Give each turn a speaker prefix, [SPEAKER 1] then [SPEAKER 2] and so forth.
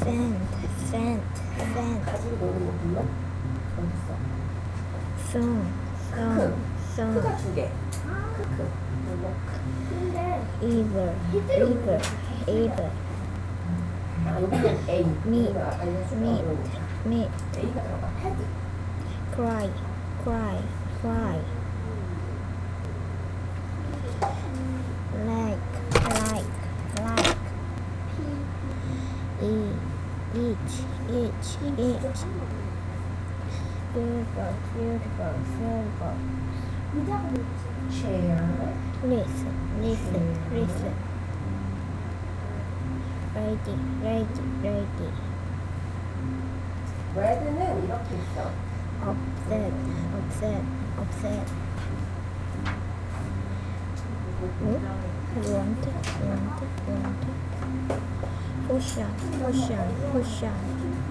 [SPEAKER 1] fan,
[SPEAKER 2] 가지고 노는 거 불러?
[SPEAKER 1] song,
[SPEAKER 2] 크가 두 개. 크크. 불러.
[SPEAKER 1] evil,
[SPEAKER 2] 아, 여기는 A.
[SPEAKER 1] meet,
[SPEAKER 2] 내가 알려준
[SPEAKER 1] meet,
[SPEAKER 2] A가 들어가. 헤드.
[SPEAKER 1] cry, like, each, beautiful,
[SPEAKER 2] chair.
[SPEAKER 1] listen, ready,
[SPEAKER 2] red는 이렇게 있어.
[SPEAKER 1] upset, want, cushion,